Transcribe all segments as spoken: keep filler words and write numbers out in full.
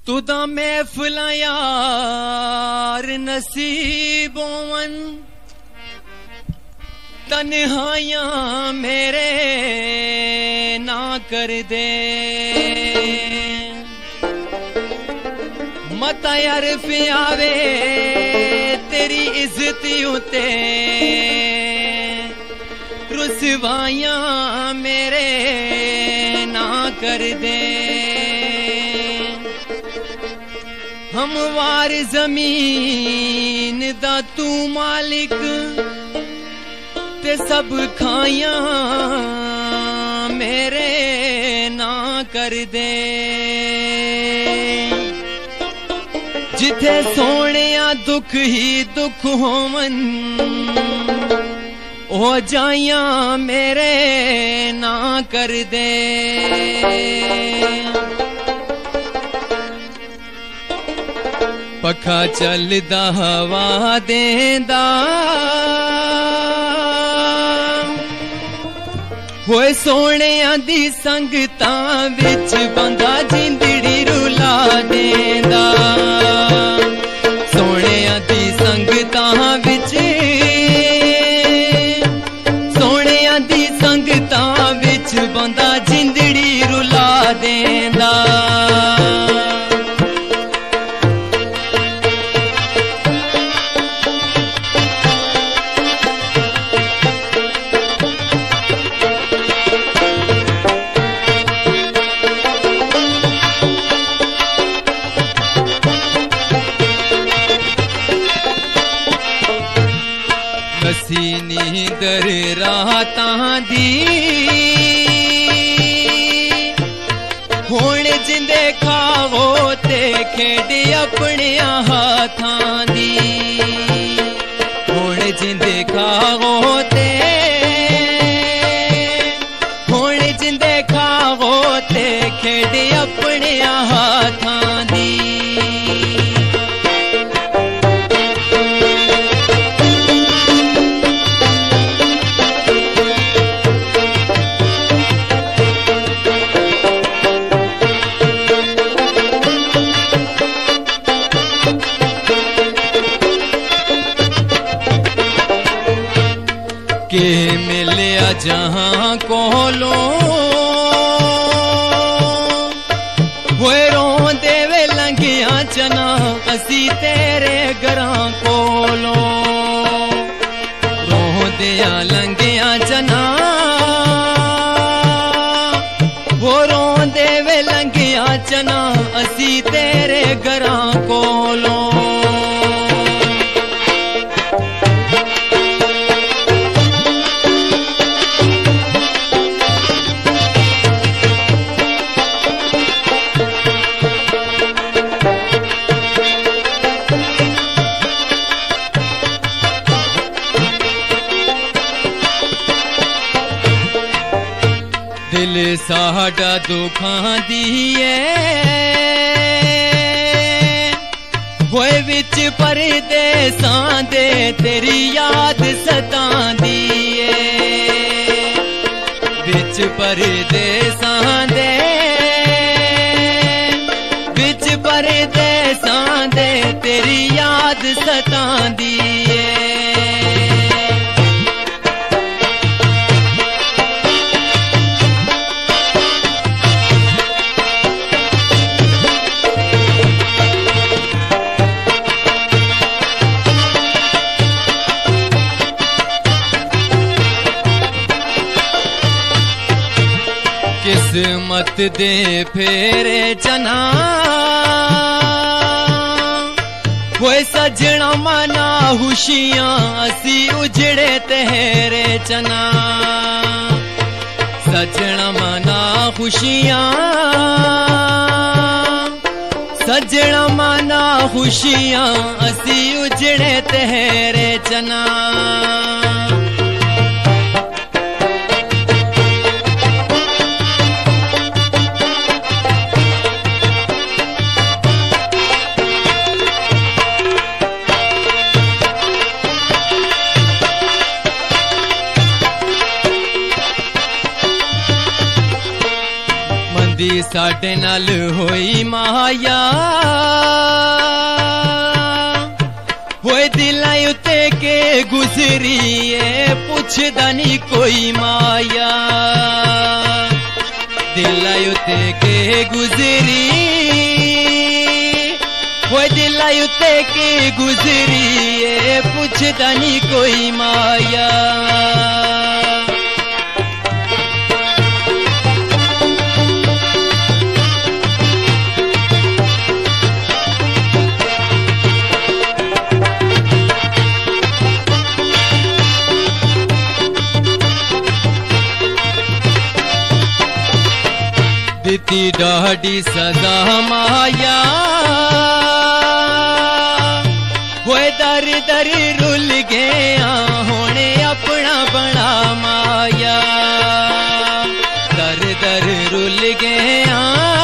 तुदा महफिलां यार नसीबों तन्हाइयां मेरे ना कर दे मता अरफ आवे तेरी इज्जत उते रुसवाइयां मेरे ना कर दे हमवार जमीन दा तू मालिक ते सब खाइयां मेरे ना कर दे जिथे सोनिया दुख ही दुख होवन ओ जाइयां मेरे ना कर दे पखा चलदा हवा देंदा होए सोनिया दी संगतां विच बंदा जिंदड़ी रुला देंदा सोनिया दी संगतां विच सोनिया दी संगतां विच बंदा जिंदड़ी रुला देंदा नींदर रातां दी हुण जिंदे खावो ते खेड अपने हाथां दी हुण जिंदे खावो ते हुण जिंदे खावो ते खेड अपने हाथां दी के मिलिया जहां कोलो होए रोंदे वे लंघिया चना असी तेरे घरां कोलो रोंदिया लंघिया चना वो रोंदे वे लंघिया चना असी तेरे घरां कोलो दिल साडा दुखां दिए होए विच परदेसां दे तेरी याद सतांदी ऐ विच परदेसां दे विच परदेसां दे तेरी याद सतांदी ऐ किस्मत दे फेरे चना होए सजना मना खुशियां असी उजड़े तेरे चना सजना मना खुशियां सजना मना खुशियां असी उजड़े तेरे चना साडे नाल होई माया होए दिलां उत्ते के गुजरी है पुछदा नी कोई माया दिलां उत्ते के गुजरी होए दिलां उत्ते के गुजरी है पुछदा नी कोई माया दिती डाढ़ी सदा माया होए दर दर रुल गया होने अपना बड़ा माया दर दर रुल गया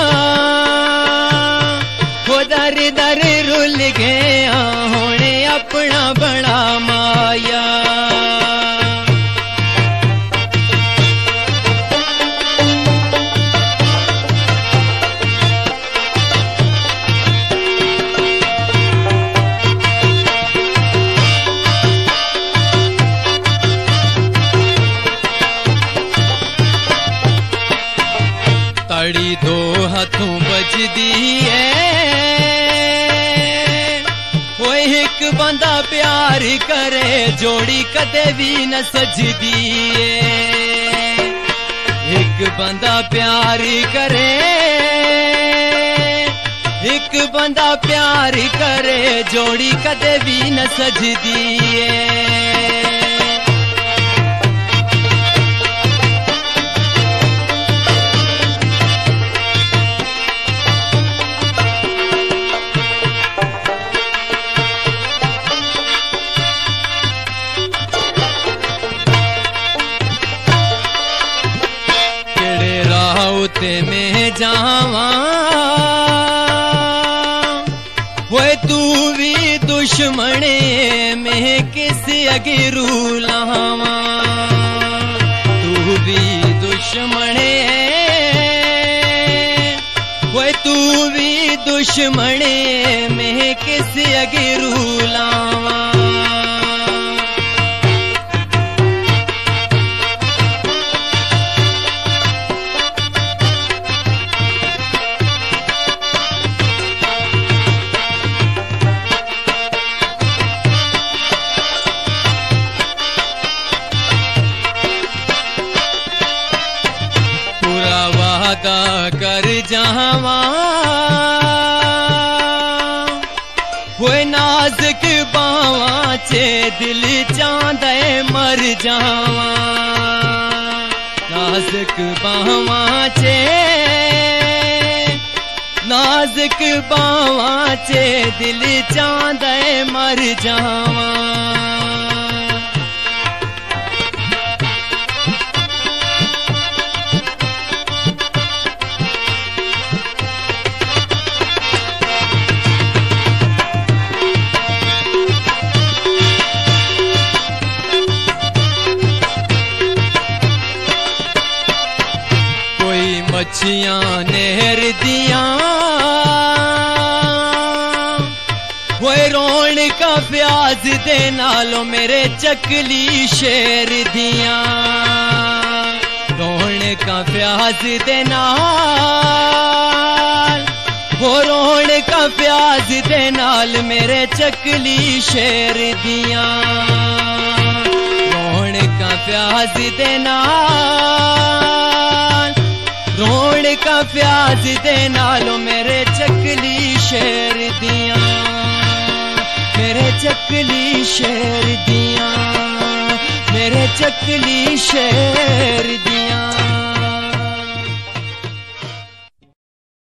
हो दर दर रुल गया होने अपना बड़ा माया ताड़ी दो हाथों बजदी है वो एक बंदा प्यार करे जोड़ी कदे भी न सजदी है एक बंदा प्यार करे एक बंदा प्यार करे जोड़ी कदे भी न सजदी है ते में जावा वो तू भी दुश्मने में किस अगे रूलावा तू भी दुश्मने वो तू भी दुश्मने में किस अगे रूलावा कर जावा होए नाज़ुक बावां चे दिल चांदे मर जावा नाज़ुक बावां चे नाज़ुक बावां चे दिल चांदे मर जावा मच्छियां नहर दियां वो रोण का प्याज दे नालों मेरे चकली शेर दियां रोण का प्याज दे नाल वो रोण का प्याज दे नाल मेरे चकली शेर दियां रोण का प्याज दे नाल रोण का प्याज दे नालों मेरे चकली शेर दियां मेरे चकली शेर दियां मेरे चकली शेर दियां